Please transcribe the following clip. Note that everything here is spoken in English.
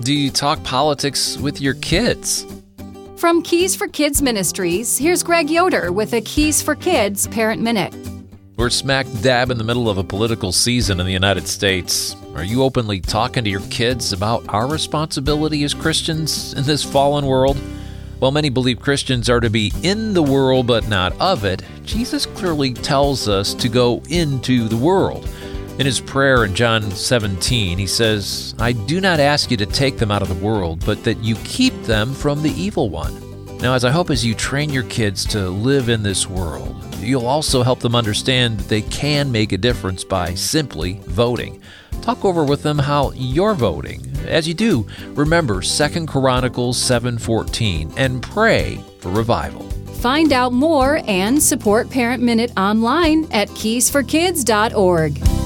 Do you talk politics with your kids? From Keys for Kids Ministries, here's Greg Yoder with a Keys for Kids Parent Minute. We're smack dab in the middle of a political season in the United States. Are you openly talking to your kids about our responsibility as Christians in this fallen world? While many believe Christians are to be in the world but not of it, Jesus clearly tells us to go into the world. In his prayer in John 17, he says, "I do not ask you to take them out of the world, but that you keep them from the evil one." Now, as you train your kids to live in this world, you'll also help them understand that they can make a difference by simply voting. Talk over with them how you're voting. As you do, remember 2 Chronicles 7:14 and pray for revival. Find out more and support Parent Minute online at keysforkids.org.